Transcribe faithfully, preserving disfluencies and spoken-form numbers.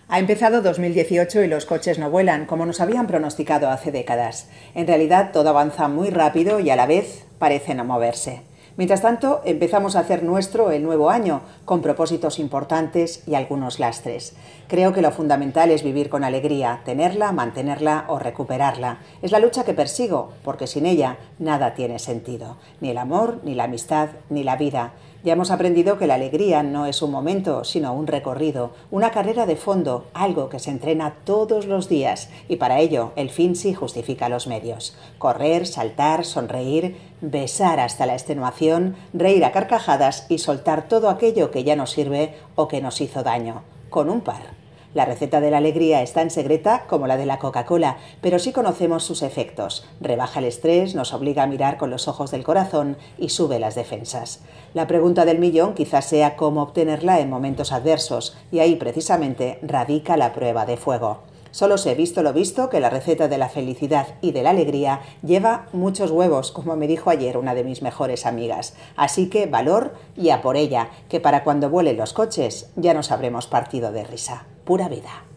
Ha empezado dos mil dieciocho y los coches no vuelan, como nos habían pronosticado hace décadas. En realidad todo avanza muy rápido y a la vez parece no moverse. Mientras tanto, empezamos a hacer nuestro el nuevo año, con propósitos importantes y algunos lastres. Creo que lo fundamental es vivir con alegría, tenerla, mantenerla o recuperarla. Es la lucha que persigo, porque sin ella nada tiene sentido. Ni el amor, ni la amistad, ni la vida. Ya hemos aprendido que la alegría no es un momento, sino un recorrido, una carrera de fondo, algo que se entrena todos los días, y para ello el fin sí justifica los medios. Correr, saltar, sonreír, besar hasta la extenuación, reír a carcajadas y soltar todo aquello que ya no sirve o que nos hizo daño, con un par. La receta de la alegría es tan secreta como la de la Coca-Cola, pero sí conocemos sus efectos. Rebaja el estrés, nos obliga a mirar con los ojos del corazón y sube las defensas. La pregunta del millón quizás sea cómo obtenerla en momentos adversos, y ahí precisamente radica la prueba de fuego. Solo sé, visto lo visto, que la receta de la felicidad y de la alegría lleva muchos huevos, como me dijo ayer una de mis mejores amigas. Así que valor y a por ella, que para cuando vuelen los coches ya nos habremos partido de risa. Pura vida.